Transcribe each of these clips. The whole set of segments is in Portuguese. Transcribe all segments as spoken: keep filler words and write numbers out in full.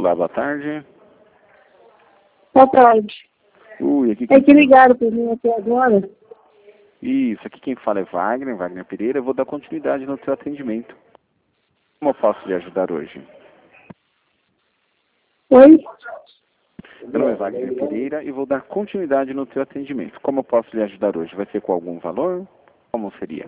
Olá, boa tarde. Boa tarde. Ui, aqui É que ligaram para mim até agora. Isso, aqui quem fala é Wagner, Wagner Pereira. Eu vou dar continuidade no seu atendimento. Como eu posso lhe ajudar hoje? Oi? Meu nome é Wagner Pereira e vou dar continuidade no seu atendimento. Como eu posso lhe ajudar hoje? Vai ser com algum valor? Como seria?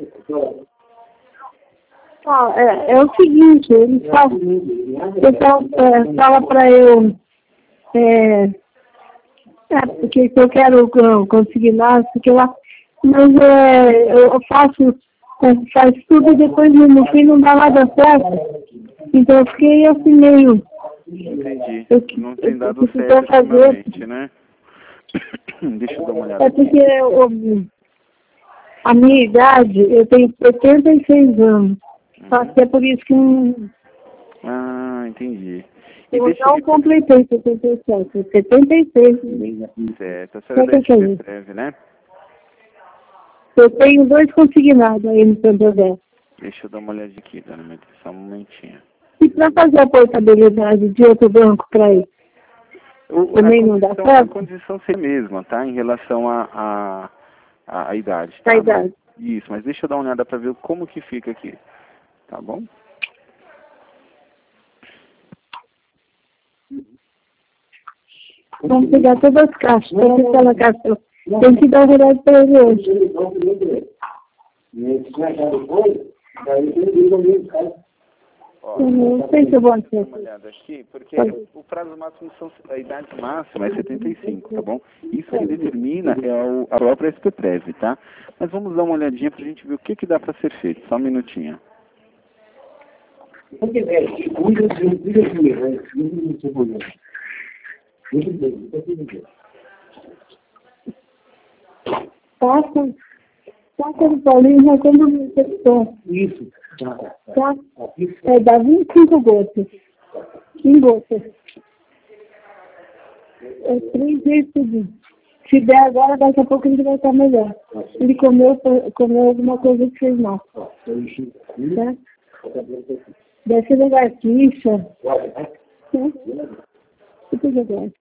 Ah, é, é o seguinte, ele fala, o pessoal é, fala para eu, é, é, porque eu quero uh, consignar, porque lá, mas é, eu faço, faço tudo e depois no fim não dá nada certo. Então eu fiquei assim meio... Entendi. Eu, Não tem dado eu, eu certo fazer, ultimamente, né? Deixa eu dar uma olhada é aqui. porque eu, a minha idade, eu tenho setenta e seis anos. Só que é por isso que não... Ah, entendi. E Eu deixa não ele... completei setenta e sete, setenta e seis. Certo, a senhora da S P Prev, né? Eu tenho dois consignados aí no Santander. Deixa eu dar uma olhadinha aqui, dona Maria, só um momentinho. E para fazer a portabilidade de outro banco para ele, O, também não dá a certo? condição ser a mesma, tá? Em relação à a, a, a, a idade, tá? A idade. Mas, isso, mas deixa eu dar uma olhada para ver como que fica aqui, tá bom? Vamos pegar todas as caixas, toda aquela caixa. Tem que dar o remédio para ele hoje. Ó, Eu não sei se eu vou Dá aceitar. uma olhada aqui, porque o prazo máximo são, a idade máxima é setenta e cinco, tá bom? Isso que determina é o, a própria S P Prev, tá? Mas vamos dar uma olhadinha pra gente ver o que que dá pra ser feito, só um minutinho. Passa, passa no Paulinho, já quando me testou. Isso. Tá? É, dá vinte e cinco gotas. Em gotas. É três vezes por dia. Se der agora, daqui a pouco ele vai estar melhor. Ele comeu, comeu alguma coisa que fez mal. Tá? Deve ser lagartixa. Né? Tipo de lagartixa.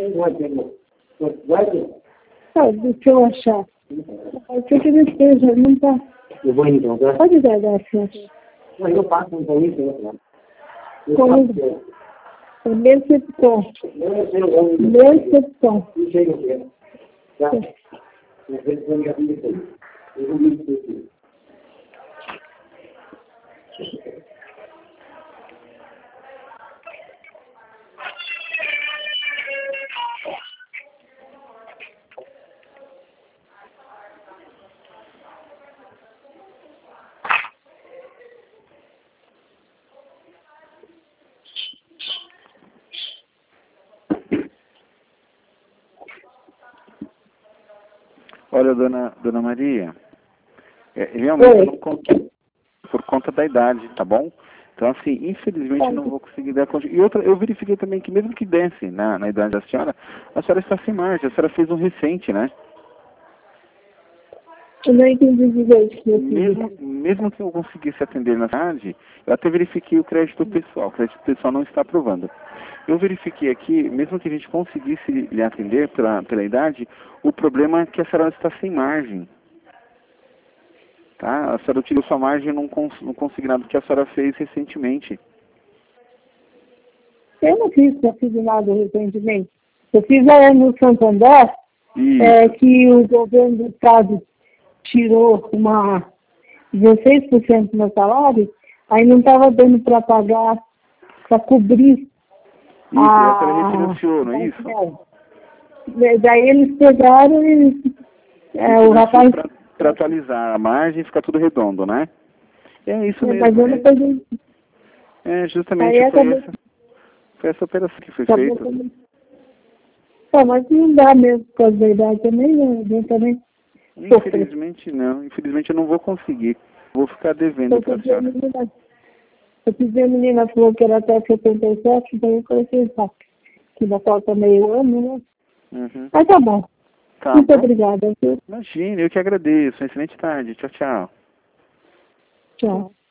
Ah, deixa eu achar. Pode ser que ele esteja, não tá. Eu vou então, tá? Pode dar, Garcia. Não, eu passo um pouquinho, né? Como? É Mercepton. Mercepton. Não sei o que é. Tá? Eu vou ligar para você. Eu vou ligar para você. Olha, dona, dona Maria, é, realmente eu não consigo, por conta da idade, tá bom? Então, assim, infelizmente eu não vou conseguir dar conta. E outra, eu verifiquei também que mesmo que desse na, na idade da senhora, a senhora está sem margem, a senhora fez um recente, né? Eu não entendi direito. Mesmo, mesmo que eu conseguisse atender na tarde, eu até verifiquei o crédito pessoal. O crédito pessoal não está aprovando. Eu verifiquei aqui, mesmo que a gente conseguisse lhe atender pela, pela idade, o problema é que a senhora está sem margem. Tá? A senhora utilizou sua margem num, cons, num consignado que a senhora fez recentemente. Eu não fiz consignado recentemente. Eu fiz é, no Santander, é, que o governo do estado tirou uma dezesseis por cento do meu salário, aí não estava dando para pagar, para cobrir. Isso, a... a senhora refinanciou, não é isso? É. Daí eles pegaram e é, o rapaz... Para atualizar a margem e ficar tudo redondo, né? É isso é, mesmo. Mas eu não peguei. É, justamente Aí foi, acabei... essa, foi essa operação que foi acabou feita. Também. É, mas não dá mesmo por causa da idade também, né? Eu também... Infelizmente não, infelizmente eu não vou conseguir. Vou ficar devendo para a senhora. Eu pedi a menina, falou que era até setenta e sete, então eu coloquei só. Que ainda falta meio ano, né? Uhum. Mas tá bom. Tá Muito bom. obrigada. Imagine, eu que agradeço. Uma excelente tarde. Tchau, tchau. Tchau.